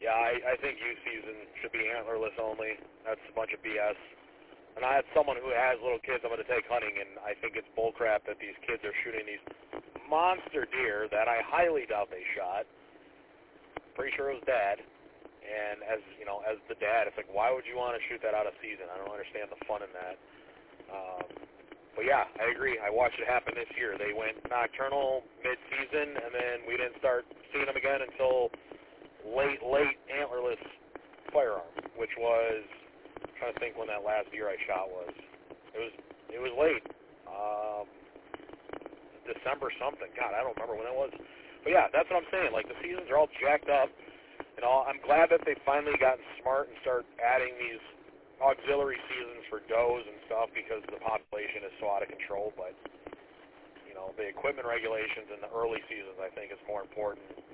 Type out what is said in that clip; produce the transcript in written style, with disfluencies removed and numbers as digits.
Yeah, I think youth season should be antlerless only. That's a bunch of BS. And I had someone who has little kids I'm going to take hunting, and I think it's bullcrap that these kids are shooting these monster deer that I highly doubt they shot. Pretty sure it was Dad. And as the dad, it's like, why would you want to shoot that out of season? I don't understand the fun in that. But yeah, I agree. I watched it happen this year. They went nocturnal mid-season, and then we didn't start seeing them again until late antlerless firearm, which was, I'm trying to think when that last deer I shot was. It was late. December something. God, I don't remember when it was. But yeah, that's what I'm saying. Like, the seasons are all jacked up. And I'm glad that they've finally gotten smart and start adding these auxiliary seasons for does and stuff because the population is so out of control. But, the equipment regulations in the early seasons, I think, is more important